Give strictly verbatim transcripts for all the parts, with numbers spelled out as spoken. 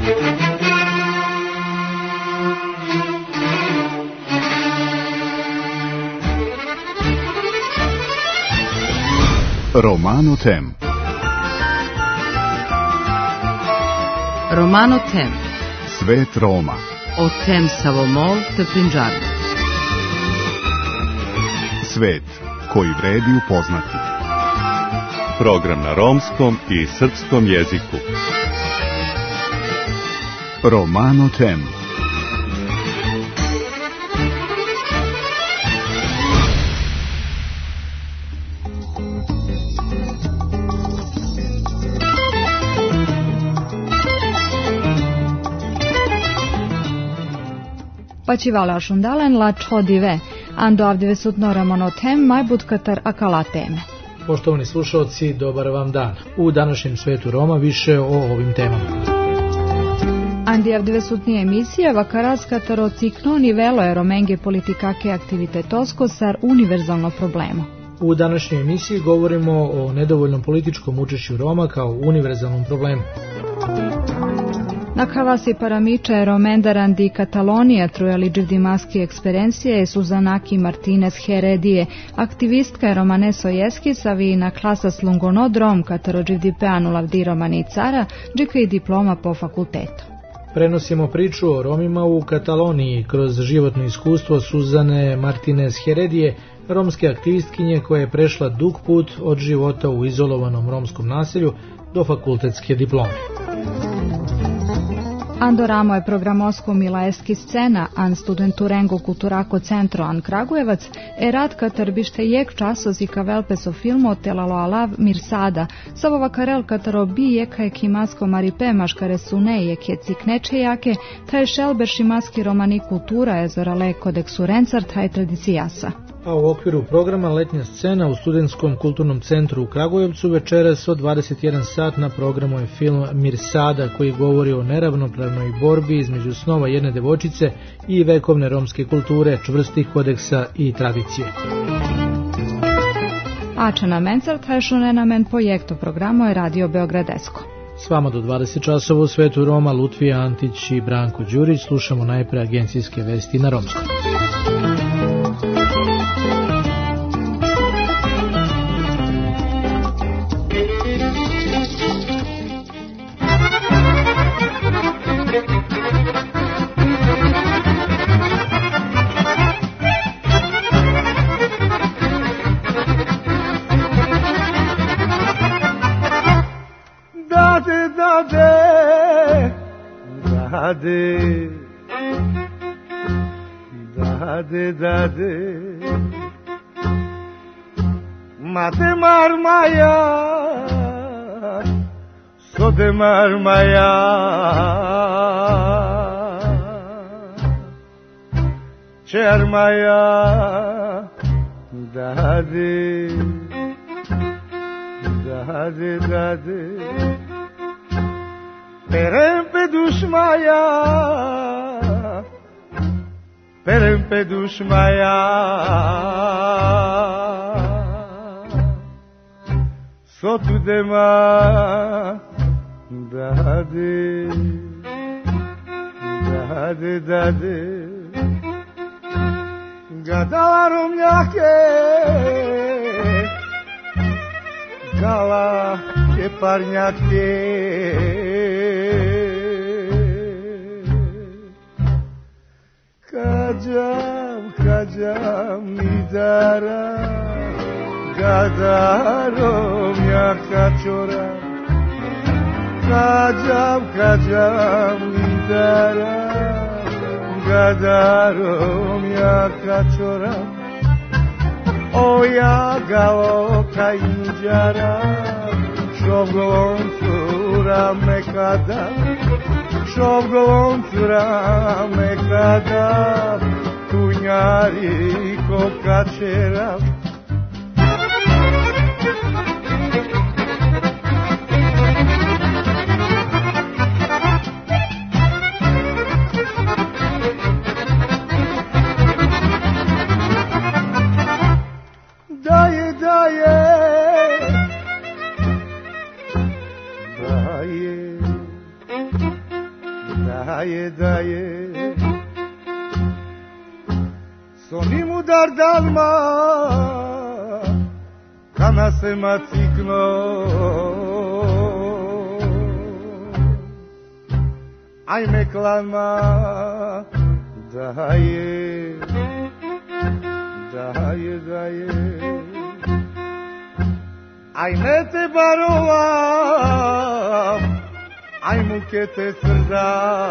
Romano Tem. Romano Tem. Svet Roma. O tem Savomol te Punjabi. Svet koji vredi upoznati. Program na romskom i srpskom jeziku. Romano Tem. Pachivala shundalen la chodive, ando avdive sutno Romano Tem, majbut katar akala teme. Poštovani slušalci, dobar vam dan. U današnjem svetu Roma više o ovim temama. Andi avdive sutni emisija vakaraz kataro cikno nivelo je romenge politikake aktivitetosko sar univerzalno problemo. U današnjoj emisiji govorimo o nedovoljnom političkom učešću Roma kao univerzalnom problemu. Na Kavasi paramiče Romendaran di Katalonija trujaliđiv dimaski eksperencije je Suzanaki Martinez Heredije, aktivistka Romaneso Jeskisavi na klasas Lungonodrom katarođiv di peanulav di Romani cara, džika i diploma po fakultetu. Prenosimo priču o Romima u Kataloniji kroz životno iskustvo Suzane Martinez Heredije, romske aktivistkinje koja je prešla dug put od života u izolovanom romskom naselju do fakultetske diplome. Ando ramo je programosko milaeski scena, an studenturengo kulturako centro an Kragujevac, e rad katar bište jek časos i kavelpeso filmo telalo alav mirsada, savova karel kataro bi jeka je kimasko maripe maškare sune jek je cikneče jake, taj šelber šimaski romani kultura je zorale kodeksu rencar taj tradicijasa. A u okviru programa Letnja scena u Studentskom kulturnom centru u Kragujevcu večeras od dvadeset jedan sat na programu je film Mirsada koji govori o neravnopravnoj borbi između snova jedne devojčice i vekovne romske kulture, čvrstih kodeksa i tradicije. Ačana mencart hajšunena men projekto programu je Radio Beogradesko. S vama do dvadeset časova u svetu Roma Lutvija Antić i Branko Đurić. Slušamo najpre agencijske vesti na romskom. Dade, dade, dade, mate marmaya, sode marmaya, çermaya, dade, dade, dade. Perempe dușmaya, perempe dușmaya, sotu de ma, dade, dade, dade, gadala romnjake, gala ke parnjake. Kađam, kađam midara, gadarom ja kačora. Kađam, kađam midara, gadarom ja kačora. Oja galo kajnđara, šovgolom cura mekada. Šovgolom cura mekada, tunjari ko kačera. Daje, daje, daje, daje, daje. Sonimu dar dalma, kana se macikno. Ajme klama, daje, daje, daje. Ajme te barovam, ajmu ke te srda.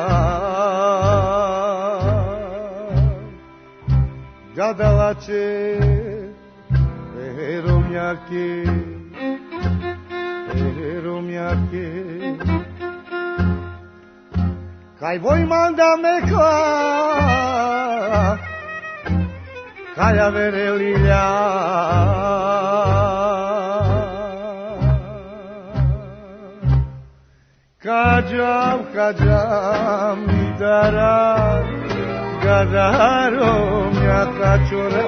Gadala će romjake, romjake. Kaj vojman da mekla, kaja verelilja. Kađam, kađam i dara, gadarom ja kačora,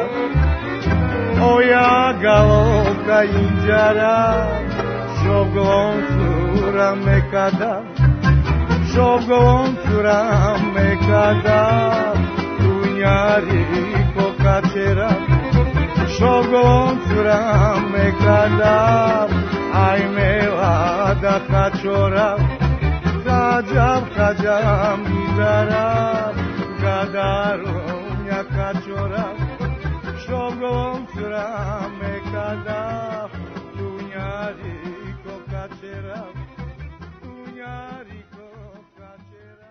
oja galoka inđara, šoglom cura mekada, šoglom cura mekada, tunjari pokačera, šoglom cura mekada, ajme lada kačora, kađam, kađam idara, gadarom ja kačora, šogom cura mekada, tunjari kokačera, tunjari kokačera.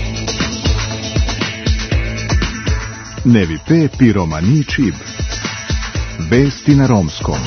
Nevi pe piromani čib. Vesti na romskom.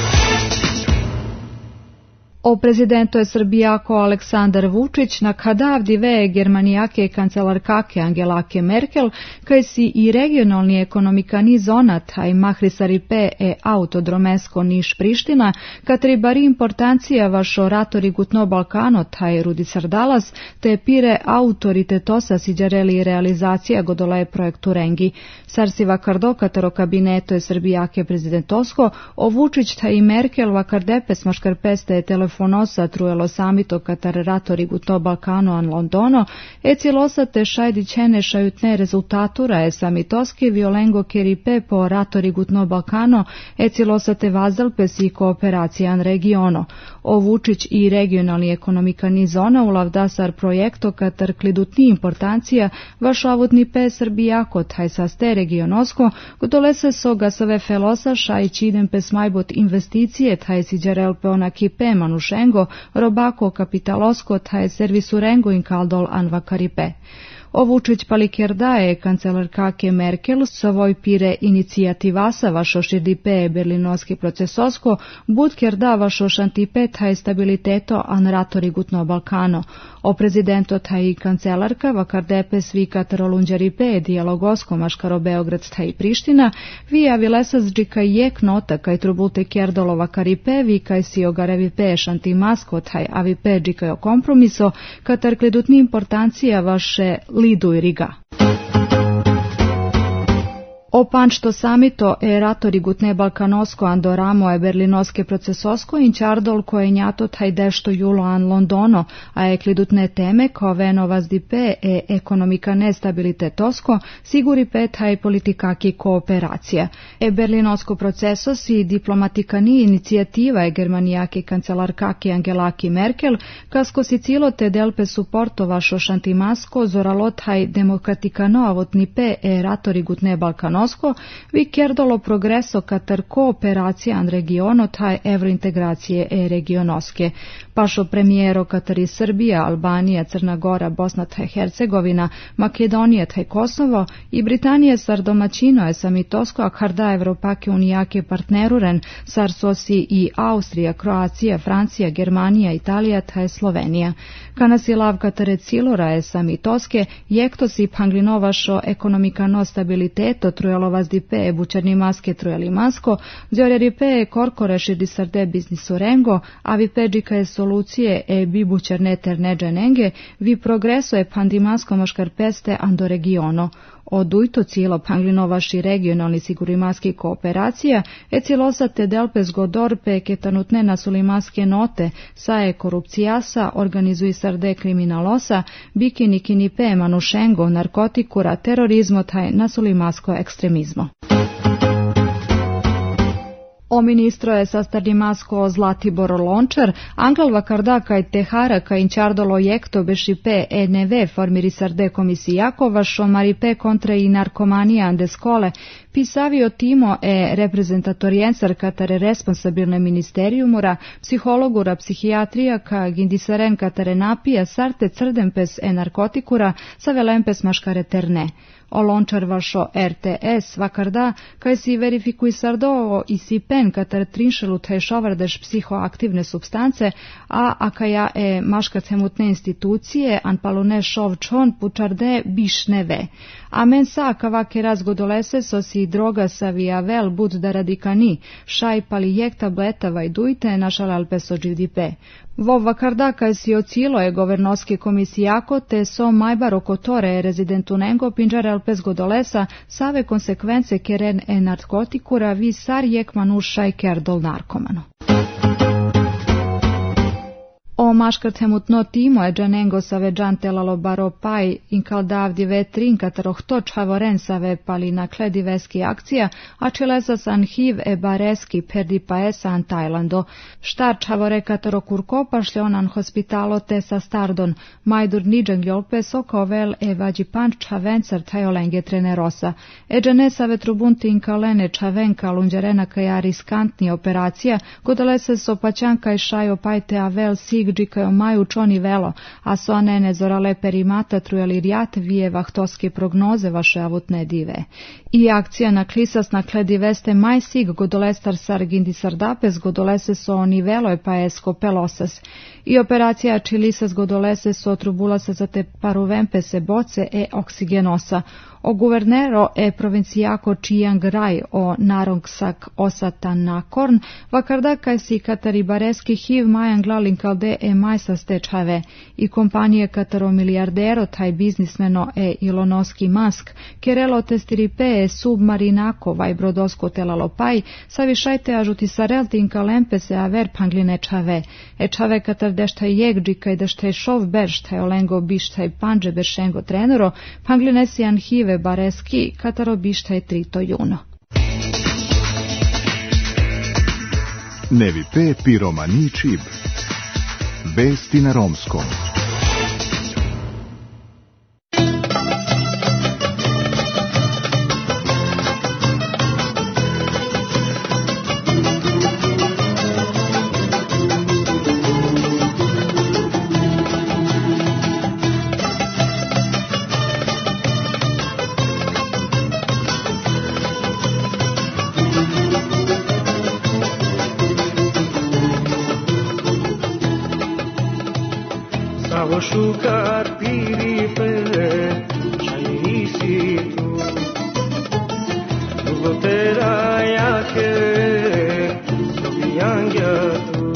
O prezidentu je Srbijako Aleksandar Vučić na kadavdi ve germanijake kancelarkake Angelake Merkel, kaj si i regionalni ekonomikani zona taj mahrisaripe e autodromesko Niš Priština, katri bari importancija vašo ratori gutno Balkano taj Rudicar Dalas, te pire autoritetosa siđareli realizacija godolaje projektu Rengi. Sarsi vakardo kataro kabineto je Srbijake prezidentosko, o Vučić taj Merkel vakardepes maškarpeste telefon Fonosa trujelo samito katar ratori gutno Balkano an Londono, e cilosate šajdićene šajutne rezultatura e samitoske violengo keripe po ratori gutno Balkano, e cilosate vazalpes i kooperacijan regiono. O Vučić i regionalni ekonomikani zona u lavdasar projekto katar klidutni importancija vaš avodni pe Srbijako taj saste regionosko, gdolese so gasove felosa šajčidem pes majbot investicije taj siđarel pe onaki pe manuše Rengo, robako kapitalosko taj servisu Rengo in kaldol anvakaripe. O Vučić palikjerdaje kancelarkake Merkel savoj pire inicijativasa vašo širdipe berlinoski procesosko, budkjerda vašo šantipe taj stabiliteto an ratori gutno Balkano. O prezidento taj kancelarka vakardepe svi katarolunđaripe dijalogosko maškaro Beograd taj Priština, vija vilesas džika jek nota kaj trubulte kjerdolova karipe, vi kaj si ogarevipe šantimasko taj avipe džika jo kompromiso, katar klidutni importancija vaše Lidu i Riga. O panšto samito e ratori gutne Balkanosko andoramo e berlinoske procesosko in čardol koje njato taj dešto julo an Londono, a e klidutne teme ko venovaz di pe e ekonomika nestabilitetosko, siguri pe taj politikaki kooperacija. E berlinosko procesos i diplomatikani inicijativa e germanijaki kancelarkaki Angelaki Merkel, kasko si cilo te delpe suporto vašo šantimasko zoralo taj demokratikano avotni pe e ratori gutne Balkanosko, vi kjerdolo progreso katar kooperacijan regiono taj evrointegracije e regionoske. Pašo premijero katari Srbija, Albanija, Crna Gora, Bosna taj Hercegovina, Makedonija taj Kosovo i Britanije sar domaćino je samitosko a harda Evropake unijake partneruren sar sosi i Austrija, Kroacija, Francija, Germanija, Italija taj Slovenija. Kanasi lav katare cilora je samitoske, jekto si panglinovašo ekonomikano stabiliteto trujelovaz di pe bučarni maske trujeli masko, zjorjeri pe korkore širdi sarde biznisu rengo, a vi peđika je solucije e bibučar neter neđenenge, vi progreso je pandimasko maškarpeste ando regiono. Odujto cijelo panglinovaši regionalni sigurimaski kooperacija e cilosate delpes godorpe ketanutne na sulimaske note sae korupcijasa, organizuj sarde kriminalosa, bikini kinipe manušengo, narkotikura, terorizmo taj na sulimasko ekstremizmo. O ministro je sastarimasko Zlatibor Lončar, Anglal Vakarda kaj Tehara kaj inčardolo jekto bešipe E N V formiri sarde komisijako vašo maripe kontra i narkomanija ande skole, pisavio timo e reprezentatorijencar katare responsabilne ministeriumura, psihologura psihijatrija ka gindisaren katare napija sarte crdenpes e narkotikura sa velempes maškareterne. O Lončar vašo R T S Vakarda, kaj si verifikuj sardo i sipen katar trinšelu taj šovardeš psihoaktivne substance, a akaja e maškacemutne institucije anpalune šov čon pučarde bišneve. A men sa kavake razgodolese so si droga sa viavel bud da radikani, šaj palijek tableta vajdujte našalal peso dživdipe. Vo Vakarda kaj si ocilo je governoske komisijako te so majbar okotore rezidentunengo pinđare alpes godolesa save konsekvence keren e narkotikura vi sar jek manušaj kerdol narkomano. O maškartemutno timo e džanengo save džantelalo baropaj inkaldavdi vetrin katarohto čavoren save pali na klediveski akcija, a čelesa san hiv e bareski perdi paesa an Tajlando. Štar čavore katarokurko pašljonan hospitalo te sa stardon, majdur niđan ljolpe sokovel e vađi panč čavencar tajolenge trenerosa. E džane save trubunti inkalene čavenka lunđerena kaja riskantni operacija, godalese so paćanka i šajo pajte avel sig džikajo maju čoni velo, a so ne nezorale perimata trujalirjat vije vahtoske prognoze vaše avutne dive. I akcija na klisas na kledi veste maj sig godolestar sargindi sardapes godolese so nivelo pa esko pelosas. I operacija čilisas godolese so trubulasa za te paruvempe se boce e oksigenosa. O guvernero e provincijako Chiang Rai o narongsak osatan nakorn, Vakarda kaj si katari bareski hiv majan glalin kalde e majsa stečave i kompanije kataro milijardero taj biznismeno e ilonoski mask, kerelo testiripe e submarinako vaj brodosko telalopaj, savišajte ažuti sarelti inkalempe se aver pangline čave, e čave katar deštaj jegđi kaj deštaj šov berštaj olengo bištaj panđe beršengo trenero, pangline si an hive bareski kataro bištaj trito juno. Nevi pe piromani čib. Vesti na romskom. Šukar piripe čajisi tu Dugotera jake sobijangja tu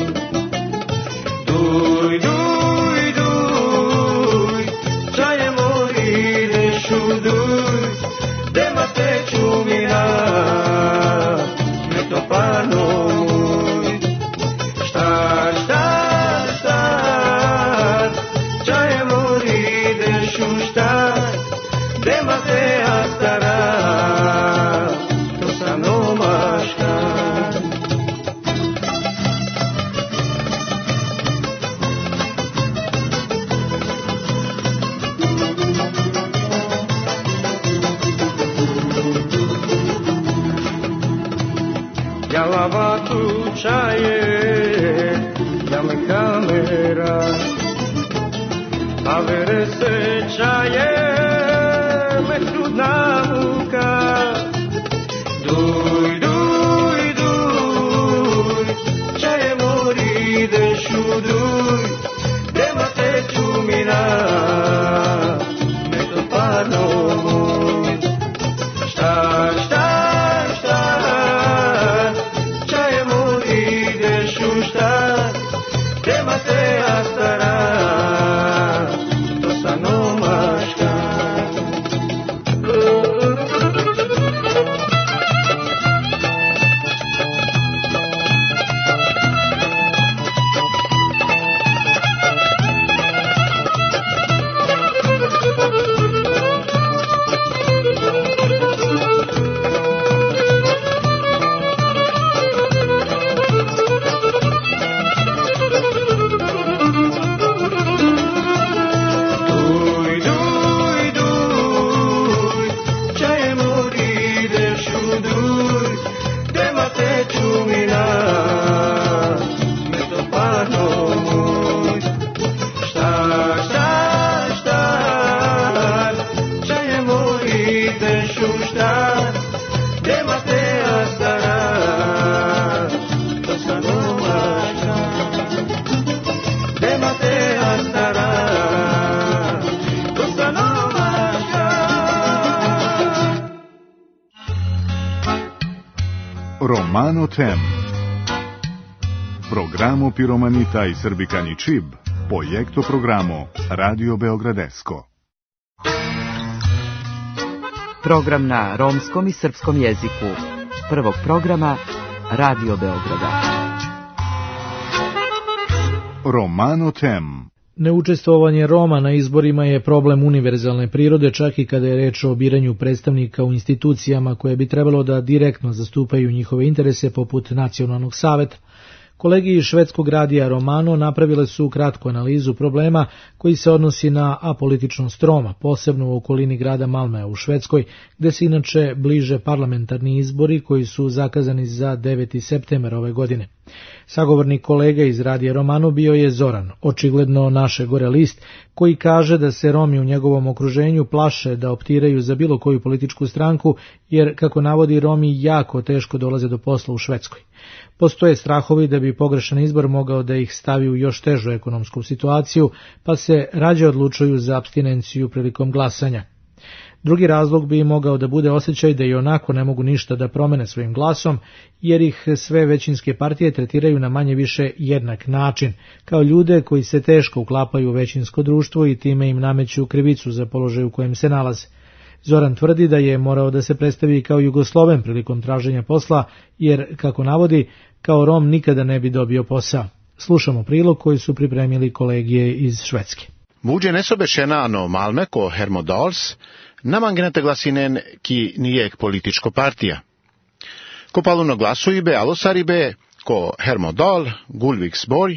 Duj, duj, duj Čaje mori dešu duj Dema te čumina Me to pano muj Štar, štar, štar Čaje mori dešu štar Dema te astara To sa nomaškar Ja lavatu čaje Ja me kamera A vere se čaje me trudna muka Duj, duj, duj Čaje mori dešu duj Dema te čumina Me to parno muj Štar, štar, štar Čaje mori dešu štar Dema te astara To sa nomaškar Romano Tem. Programo Piromanita i Srbikani Čib, projekto programo Radio Beogradesko. Program na romskom i srpskom jeziku. Prvog programa Radio Beograda. Romano Tem. Neučestvovanje Roma na izborima je problem univerzalne prirode, čak i kada je reč o biranju predstavnika u institucijama koje bi trebalo da direktno zastupaju njihove interese, poput Nacionalnog saveta. Kolegi iz švedskog radija Romano napravile su kratku analizu problema koji se odnosi na apolitičnost Roma, posebno u okolini grada Malmea u Švedskoj, gde se inače bliže parlamentarni izbori koji su zakazani za deveti septembar ove godine. Sagovornik kolega iz radija Romano bio je Zoran, očigledno naše gore list, koji kaže da se Romi u njegovom okruženju plaše da optiraju za bilo koju političku stranku, jer, kako navodi, Romi jako teško dolaze do posla u Švedskoj. Postoje strahovi da bi pogrešan izbor mogao da ih stavi u još težu ekonomsku situaciju, pa se rađe odlučuju za apstinenciju prilikom glasanja. Drugi razlog bi mogao da bude osjećaj da i onako ne mogu ništa da promene svojim glasom, jer ih sve većinske partije tretiraju na manje više jednak način, kao ljude koji se teško uklapaju u većinsko društvo i time im nameću krivicu za položaj u kojem se nalaze. Zoran tvrdi da je morao da se predstavi kao Jugosloven prilikom traženja posla, jer, kako navodi, kao Rom nikada ne bi dobio posao. Slušamo prilog koji su pripremili kolegije iz Švedske. Vuđe nesobešenano Malme ko Hermodals, namangenete glasinen ki nijek političko partija. Ko paluno glasujbe, alosaribe, ko Hermodal, Gulviksborg,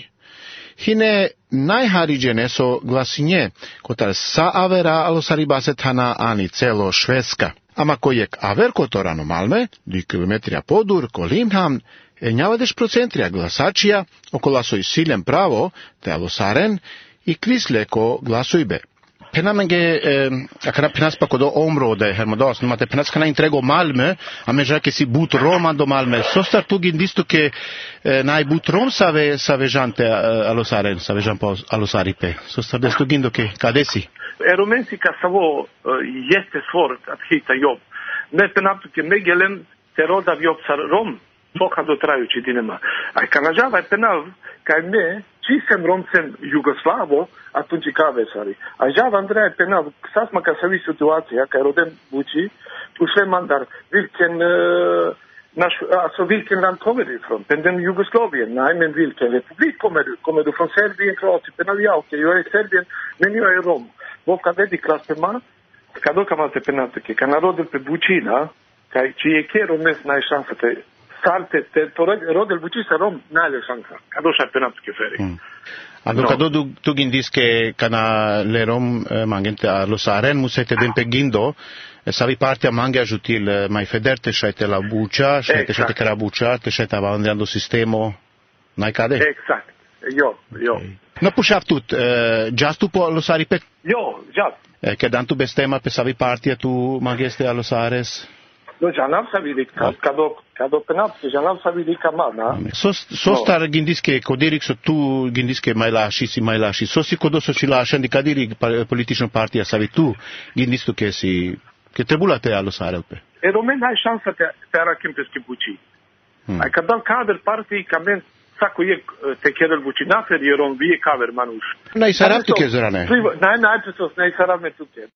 hine najhariđe neso glasinje, kotar sa avera alosaribase tana ani celo Švedska. Ama kojek aver kotorano Malme, dvi kilometrija podur, ko Limhamn, enjavadeš procentrija glasačija, okola soj siljem pravo, te alosaren, i krisle ko glasujbe. Penamenge, eh, akana penaspa kodo område Hermodas, när man te penaskana intrego Malmö, a me žake si but Roma do Malmö, så start tog indisto ke eh, naj but Rom save save jante eh, alosaren, save jan po alosaripe. Så start desto gindo ke kadesi. Rumenska savo jeste svårt att hitta jobb. Ne penaptuke megelen te rodav jobb sa Rom, poka do trajući dinema. A kanajava je penav, kaj me, čisem Romcem Jugoslavo, atunci kavesari. A java Andreja je penav, sasma ka se vi situacija, kaj rodem bući, ušle mandar, vilken, uh, naš, alltså vilken land kommer du ifrån? Den Jugoslavien? Nej, men vilken republik kommer du? Kommer du från Serbien, Kroatien? Penav, ja, okej, jag är i Serbien, men jag är Rom. Vovka vedi klas pema, kad okamate penatuke, kad narodil pe bućina, kaj čije kero mes najšansate, Sarte, te, to rodel bući sa Rom najle šanka. Kad došla penatuke feri. Mm. Ando no. Kado du tugin diske kana le Rom eh, mangente a losaren musete den pegindo, savi partia mange ajutil eh, mai federte shaite la bucha, shaite shaite kara bucha, te shaite avanzando sistemo nai cade. Exact. Jo, jo. Okay. No pushaf tut, eh, just tu po losari pe. Jo, just. Eh, che dan tu bestema pe savi partia tu mangeste a losares. No, já não sabia de cada cada penal, já não sabia de camada. So so star gindiske kodirik so tu gindiske mailashi si mailashi. So si kodoso chilashan di kadiri politična partija savi tu gindisto ke si ke trebulate alo sarelpe. E Romen hai šansa te tera kimpeski bući. Ai kada kader partiji kamen sako je te kedel bući nafer je Rom vie kaver manuš. Nai sarab tu ke zorane. Nai nai to nai sarab me tu ke.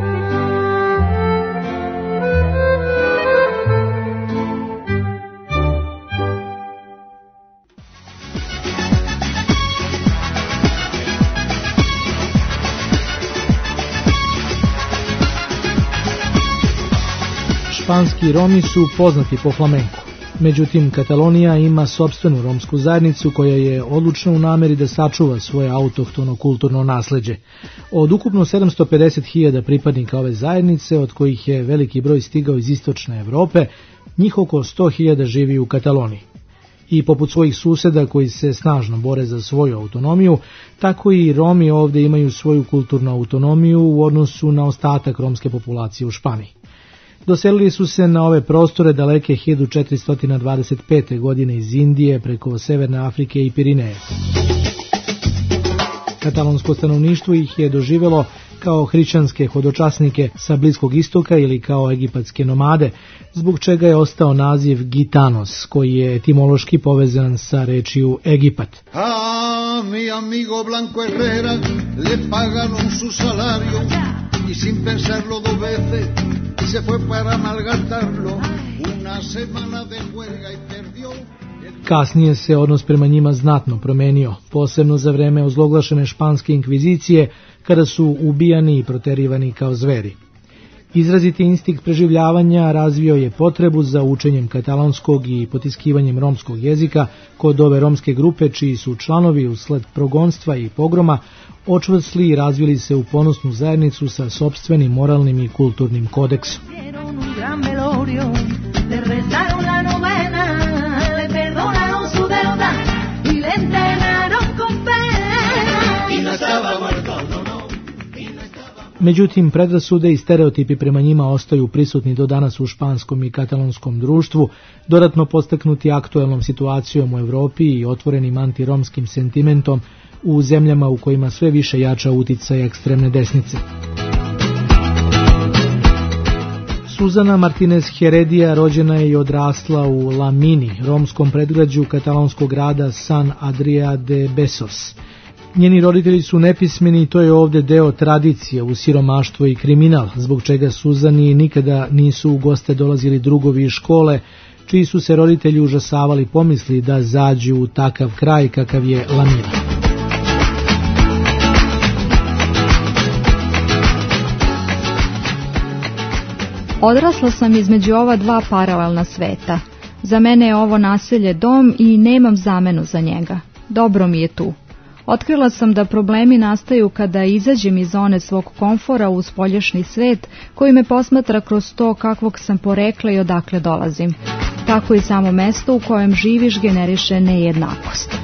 Španski Romi su poznati po flamenku. Međutim, Katalonija ima sopstvenu romsku zajednicu koja je odlučna u nameri da sačuva svoje autohtono kulturno nasleđe. Od ukupno sedamsto pedeset hiljada pripadnika ove zajednice, od kojih je veliki broj stigao iz istočne Evrope, njih oko sto hiljada živi u Kataloniji. I poput svojih suseda koji se snažno bore za svoju autonomiju, tako i Romi ovdje imaju svoju kulturnu autonomiju u odnosu na ostatak romske populacije u Španiji. Doselili su se na ove prostore daleke hiljadu četiristo dvadeset pete. godine iz Indije preko Severne Afrike i Pirineje. Katalonsko stanovništvo ih je doživjelo kao hrišćanske hodočasnike sa Bliskog istoka ili kao egipatske nomade, zbog čega je ostao naziv Gitanos, koji je etimološki povezan sa rečju Egipat. A mi amigo Blanco Herrera le pagaron su salario y sin pensarlo dos veces se fue para malgastarlo una semana de huelga y perdió. Kasnije se odnos prema njima znatno promenio, posebno za vreme ozloglašene španske inkvizicije, kada su ubijani i proterivani kao zveri. Izraziti instinkt preživljavanja razvio je potrebu za učenjem katalonskog i potiskivanjem romskog jezika kod ove romske grupe, čiji su članovi usled progonstva i pogroma očvrsli i razvili se u ponosnu zajednicu sa sopstvenim moralnim i kulturnim kodeksom. Međutim, predrasude i stereotipi prema njima ostaju prisutni do danas u španskom i katalonskom društvu, dodatno podstaknuti aktuelnom situacijom u Evropi i otvorenim antiromskim sentimentom u zemljama u kojima sve više jača uticaj ekstremne desnice. Susana Martinez Heredia rođena je i odrasla u La Mini, romskom predgrađu katalonskog grada San Adrià de Besós. Njeni roditelji su nepismeni i to je ovdje deo tradicije u siromaštvo i kriminal, zbog čega Suzani nikada nisu u goste dolazili drugovi iz škole, čiji su se roditelji užasavali pomisli da zađu u takav kraj kakav je La Mina. Odrasla sam između ova dva paralelna sveta. Za mene je ovo naselje dom i nemam zamenu za njega. Dobro mi je tu. Otkrila sam da problemi nastaju kada izađem iz zone svog komfora u spoljašnji svet koji me posmatra kroz to kakvog sam porekla i odakle dolazim. Tako i samo mesto u kojem živiš generiše nejednakost.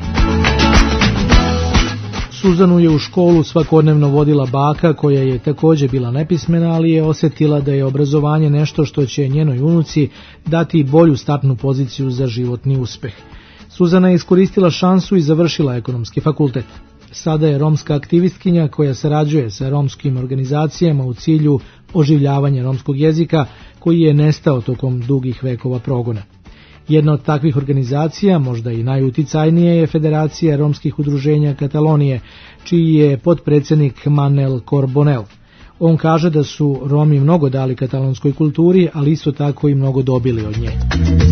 Suzanu je u školu svakodnevno vodila baka koja je također bila nepismena, ali je osjetila da je obrazovanje nešto što će njenoj unuci dati bolju startnu poziciju za životni uspeh. Suzana je iskoristila šansu i završila ekonomski fakultet. Sada je romska aktivistkinja koja sarađuje sa romskim organizacijama u cilju oživljavanja romskog jezika koji je nestao tokom dugih vekova progona. Jedna od takvih organizacija, možda i najuticajnije, je Federacija romskih udruženja Katalonije, čiji je potpredsjednik Manel Corbonel. On kaže da su Romi mnogo dali katalonskoj kulturi, ali isto tako i mnogo dobili od nje.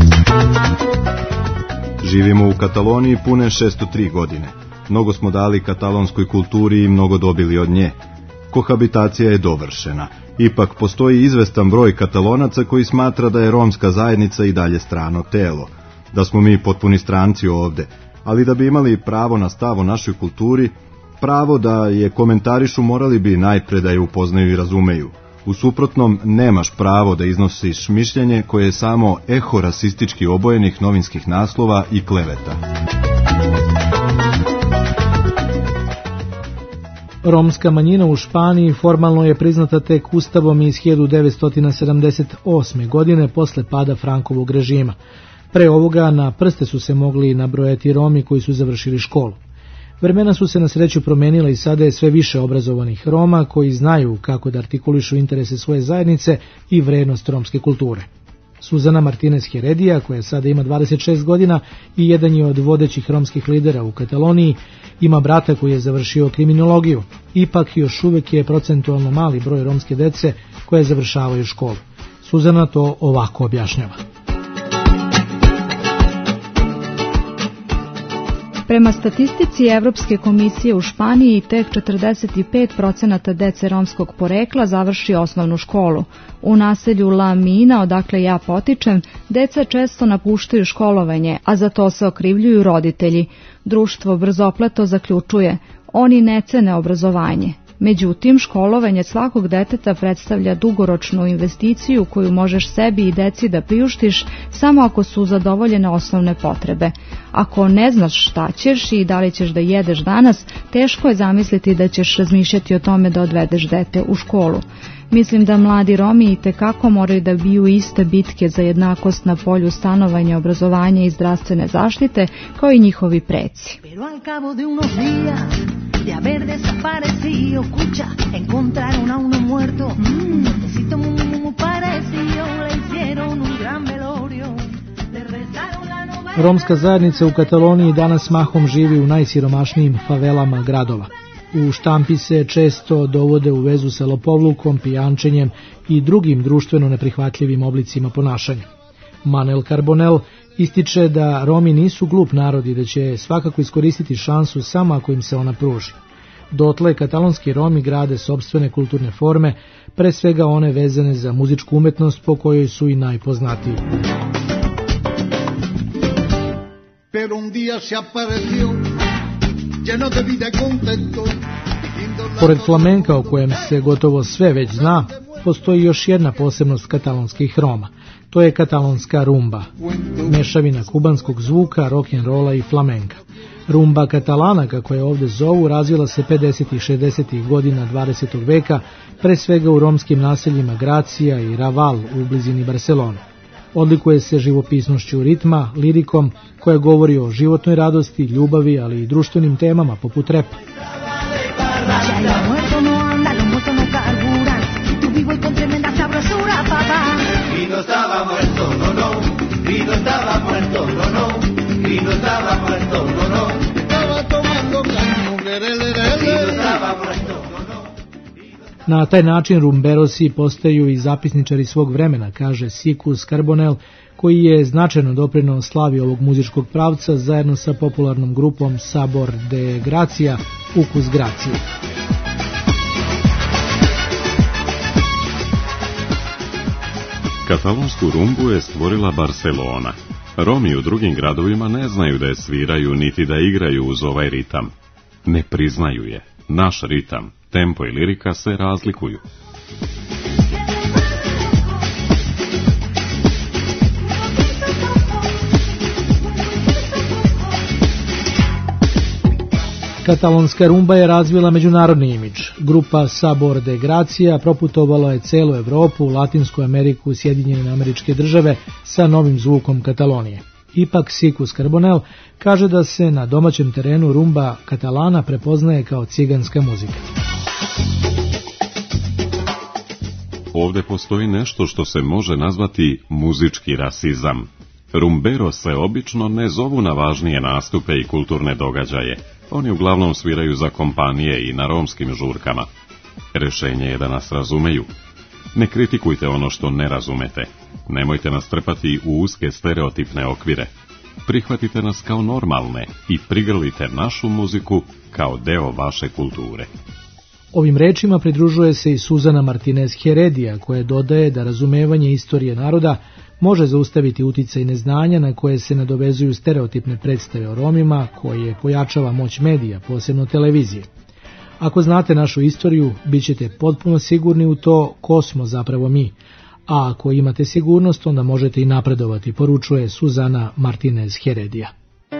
Živimo u Kataloniji pune šesto tri godine. Mnogo smo dali katalonskoj kulturi i mnogo dobili od nje. Kohabitacija je dovršena. Ipak postoji izvestan broj Katalonaca koji smatra da je romska zajednica i dalje strano telo, da smo mi potpuni stranci ovde, ali da bi imali pravo na stav o našoj kulturi, pravo da je komentarišu, morali bi najpre da je upoznaju i razumeju. U suprotnom, nemaš pravo da iznosiš mišljenje koje je samo eho rasistički obojenih novinskih naslova i kleveta. Romska manjina u Španiji formalno je priznata tek ustavom iz hiljadu devetsto sedamdeset osme. godine posle pada Frankovog režima. Pre ovoga na prste su se mogli nabrojati Romi koji su završili školu. Vremena su se na sreću promenila i sada je sve više obrazovanih Roma koji znaju kako da artikulišu interese svoje zajednice i vrednost romske kulture. Susana Martinez Heredia, koja sada ima dvadeset šest godina i jedan je od vodećih romskih lidera u Kataloniji, ima brata koji je završio kriminologiju. Ipak još uvijek je procentualno mali broj romske dece koje završavaju školu. Susana to ovako objašnjava. Prema statistici Evropske komisije u Španiji tek četrdeset pet procenata dece romskog porekla završi osnovnu školu. U naselju La Mina, odakle ja potičem, deca često napuštaju školovanje, a za to se okrivljuju roditelji. Društvo brzopleto zaključuje, oni ne cene obrazovanje. Međutim, školovanje svakog deteta predstavlja dugoročnu investiciju koju možeš sebi i deci da priuštiš samo ako su zadovoljene osnovne potrebe. Ako ne znaš šta ćeš i da li ćeš da jedeš danas, teško je zamisliti da ćeš razmišljati o tome da odvedeš dete u školu. Mislim da mladi Romi itekako moraju da biju iste bitke za jednakost na polju stanovanja, obrazovanja i zdravstvene zaštite kao i njihovi preci. de haber desaparecido. Escucha, encontraron a uno muerto, un muertecito muy, muy, muy parecido. Le hicieron un gran velorio, le rezaron la novena. Romska zajednica u Kataloniji danas mahom živi u najsiromašnijim favelama gradova. U štampi se često dovode u vezu sa lopovlukom, pijančenjem i drugim društveno neprihvatljivim oblicima ponašanja. Manel Carbonell ističe da Romi nisu glup narod i da će svakako iskoristiti šansu samo ako im se ona pruži. Dotle katalonski Romi grade sopstvene kulturne forme, pre svega one vezane za muzičku umetnost po kojoj su i najpoznatiji. Pero un día se apareció lleno de vida y contento. Pored flamenka o kojem se gotovo sve već zna, postoji još jedna posebnost katalonskih Roma. To je katalonska rumba, mešavina kubanskog zvuka, rock'n'rolla i flamenka. Rumba katalana, kako je ovdje zovu, razvila se pedesetih i šezdesetih godina dvadesetog veka, pre svega u romskim naseljima Gracija i Raval u blizini Barcelone. Odlikuje se živopisnošću ritma, lirikom, koja govori o životnoj radosti, ljubavi, ali i društvenim temama poput repa. Na taj način rumberosi postaju i zapisničari svog vremena, kaže Sikus Carbonell, koji je značajno doprineo slavi ovog muzičkog pravca zajedno sa popularnom grupom Sabor de Gracia, Ukus Gracije. Katalonsku rumbu je stvorila Barcelona. Romi u drugim gradovima ne znaju da je sviraju niti da igraju uz ovaj ritam. Ne priznaju je. Naš ritam, tempo i lirika se razlikuju. Katalonska rumba je razvila međunarodni imidž. Grupa Sabor de Gracia proputovala je celu Evropu, Latinsku Ameriku, Sjedinjene Američke Države sa novim zvukom Katalonije. Ipak Sikus Carbonell kaže da se na domaćem terenu rumba katalana prepoznaje kao ciganska muzika. Ovdje postoji nešto što se može nazvati muzički rasizam. Rumbero se obično ne zovu na važnije nastupe i kulturne događaje. Oni uglavnom sviraju za kompanije i na romskim žurkama. Rešenje je da nas razumeju. Ne kritikujte ono što ne razumete. Nemojte nas trpati u uske stereotipne okvire. Prihvatite nas kao normalne i prigrlite našu muziku kao deo vaše kulture. Ovim rečima pridružuje se i Suzana Martinez Heredia, koja dodaje da razumevanje istorije naroda može zaustaviti uticaj neznanja na koje se nadovezuju stereotipne predstave o Romima, koje pojačava moć medija, posebno televizije. Ako znate našu istoriju, bit ćete potpuno sigurni u to ko smo zapravo mi, a ako imate sigurnost, onda možete i napredovati, poručuje Suzana Martinez Heredia.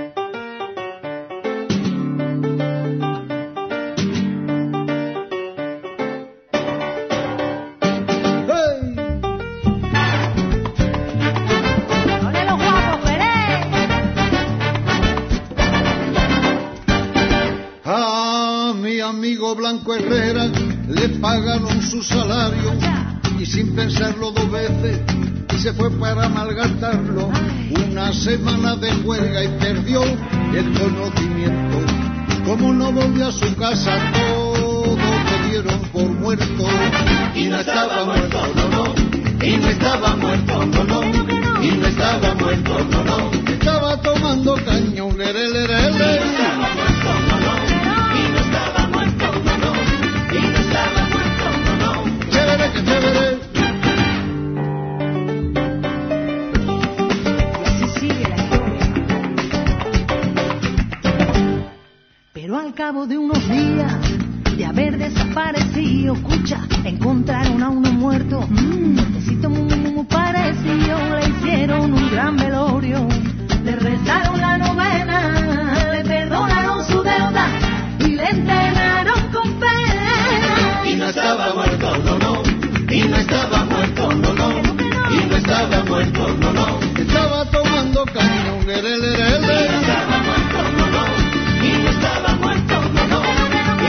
Blanco Herrera le pagaron su salario y sin pensarlo dos veces se fue para malgastarlo. Una semana de huelga y perdió el conocimiento. Como no volvió a su casa, todos le dieron por muerto. Y no estaba muerto, no, no. Y no estaba muerto, no, no. Y no estaba muerto, no, no. Estaba tomando caño, lere, lere, lere. Al cabo de unos días de haber desaparecido, escucha, encontraron a uno muerto, un muertecito muy, muy, muy parecido. Le hicieron un gran velorio, le rezaron la novena, le perdonaron su deuda y le enterraron con pena. Y no estaba muerto, no, no. Y no estaba muerto, no, no. Y no estaba muerto, no, no. Estaba tomando caño, lere, lere, lere. Y no estaba muerto, no, no. Y no estaba muerto, no, no. Y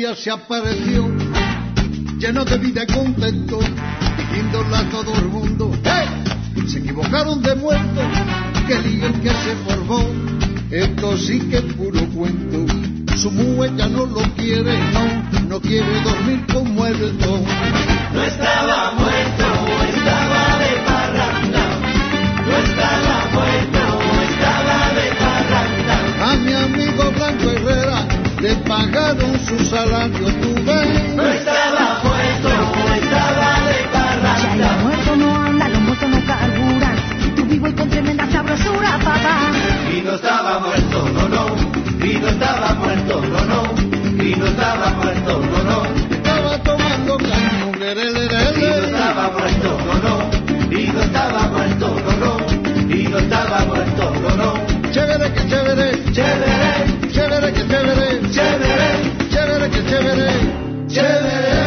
día se apareció, lleno de vida y contento, diciéndole a todo el mundo, ¡hey! Se equivocaron de muerto, que lío el que se formó, esto sí que es puro cuento. Su mujer ya no lo quiere, no, no quiere dormir con muerto. No estaba muerto, estaba de parranda. No estaba muerto, estaba de parranda. A mi amigo Blanco Herrera le pagaron su salario, tú ves. No estaba muerto, estaba de parranda. Ya el muerto no anda, los muertos no carburan. Tú vivo y con tremenda sabrosura, papá. Y no estaba muerto, no, no. Y no estaba muerto, no, no. Y no estaba muerto, no, no. Estaba tomando caño, lerele, lerele. Y no estaba muerto, no, no. Y no estaba muerto, no, no. Y no estaba muerto, no, no. Chévere, que chévere, chévere. Chévere, que chévere, chévere. Chévere, que chévere, chévere.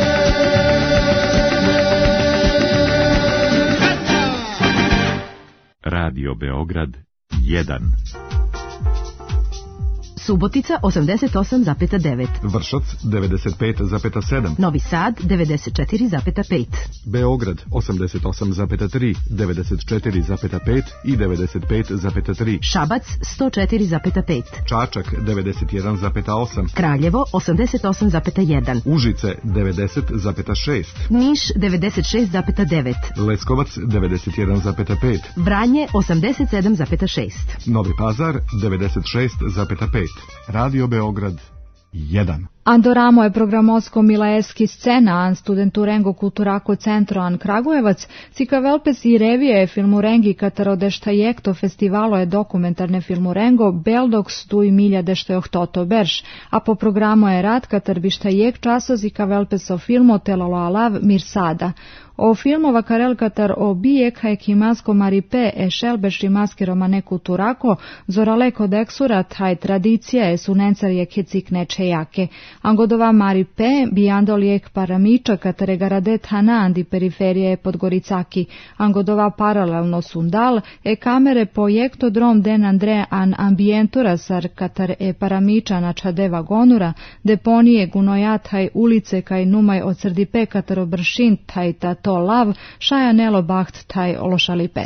Radio Beograd jedan. Subotica osamdeset osam zarez devet. Vršac devedeset pet zarez sedam. Novi Sad devedeset četiri zarez pet. Beograd osamdeset osam zarez tri, devedeset četiri zarez pet i devedeset pet zarez tri. Šabac sto četiri zarez pet. Čačak devedeset jedan zarez osam. Kraljevo osamdeset osam zarez jedan. Užice devedeset zarez šest. Niš devedeset šest zarez devet. Leskovac devedeset jedan zarez pet. Vranje osamdeset sedam zarez šest. Novi Pazar devedeset šest zarez pet. Radio Beograd jedan. Andoramo je programovsko milaeski scena, an studenturengo kulturako centro an Kragujevac, cika velpes i revije je filmurengi kataro dešta jekto festivalo je dokumentarne filmurengo Beldoks du milja dešta johtoto berš, a po programu je rad katar bišta jek časo zika velpeso filmo telalo alav Mirsada. O filmova karel katar o bijek hajkimasko maripe e šelbešri maski romane kulturako, zoraleko deksurat haj tradicija je sunencar je kecik neče jake. Angodova maripe bijando lijek paramiča katare garadet hanan di periferije Podgoricaki. Angodova paralelno sundal e kamere projekto drom den Andre an ambientura sar katar e paramiča na čadeva gonura, deponije gunojat haj ulice kaj numaj od srdipe kataro bršin taj tato lav, šaja nelo baht taj ološalipe.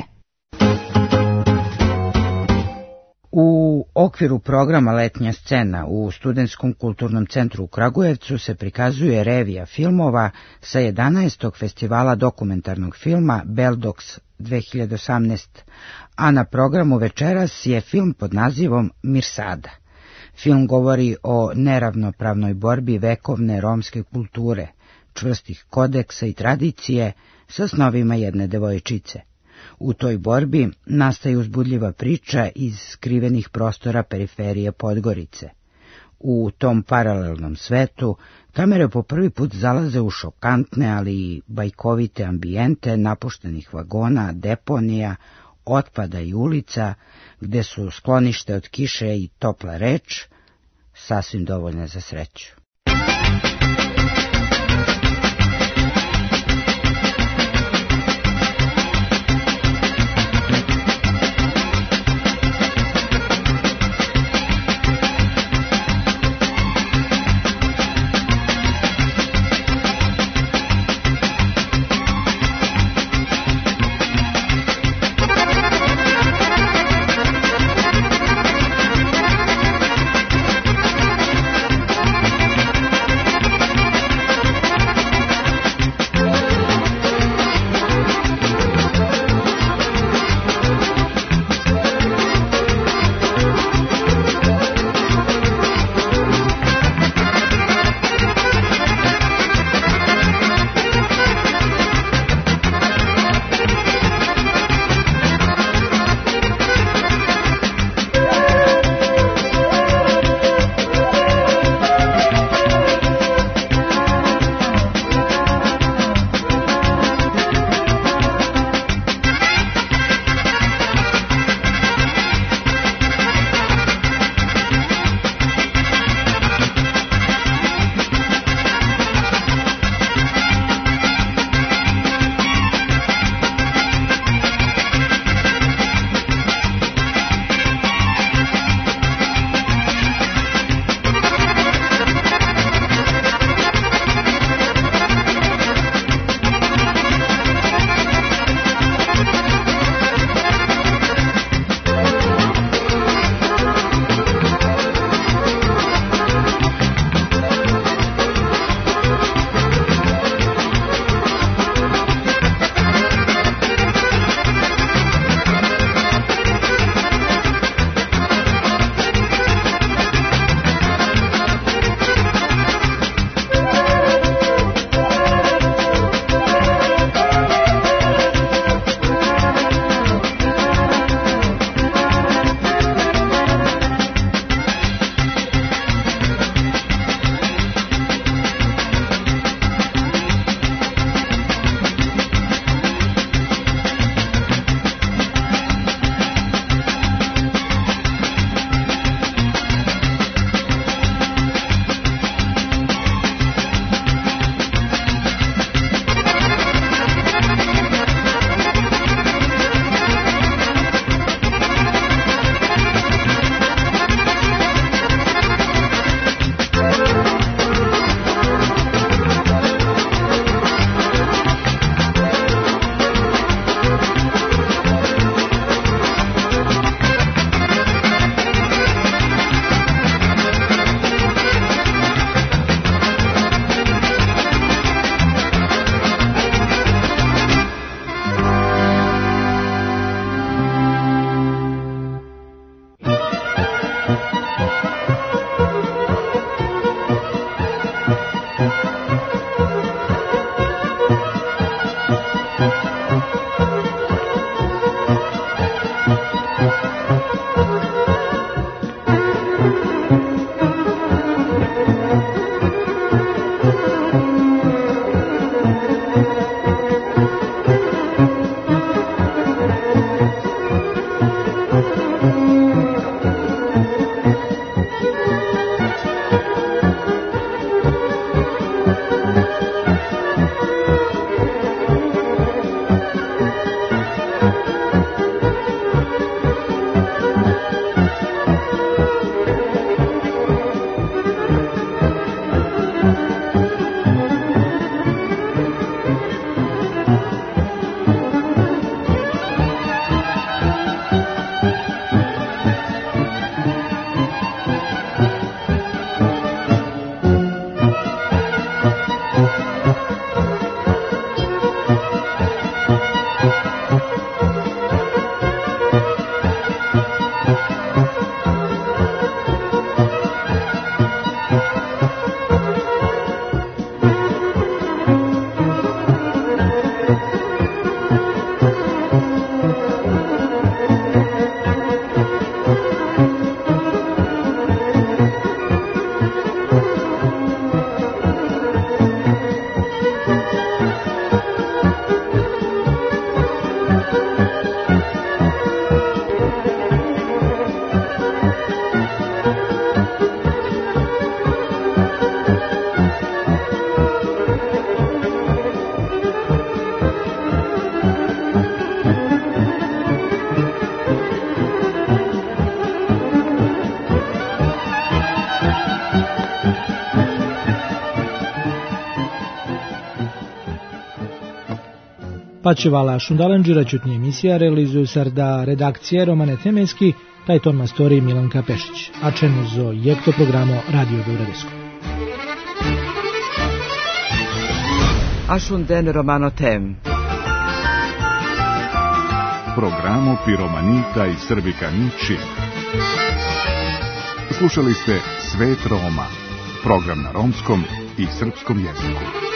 U okviru programa Letnja scena u Studentskom kulturnom centru u Kragujevcu se prikazuje revija filmova sa jedanaestog festivala dokumentarnog filma Beldoks dve hiljade osamnaeste. A na programu večeras je film pod nazivom Mirsada. Film govori o neravnopravnoj borbi vekovne romske kulture, čvrstih kodeksa i tradicije sa snovima jedne devojčice. U toj borbi nastaje uzbudljiva priča iz skrivenih prostora periferije Podgorice. U tom paralelnom svetu kamere po prvi put zalaze u šokantne, ali i bajkovite ambijente napuštenih vagona, deponija, otpada i ulica, gde su sklonište od kiše i topla reč sasvim dovoljne za sreću. Pačevala Šundalanđira čutnje emisija realizuju sarda redakcije Romane Temeski, taj ton mastori Milanka Pešić, a čenu zo jekto programo Radio Beogradesco. Ašunden Romano Tem. Programo Piromanita i Srbika Ničim. Slušali ste Svet Roma, program na romskom i srpskom jeziku.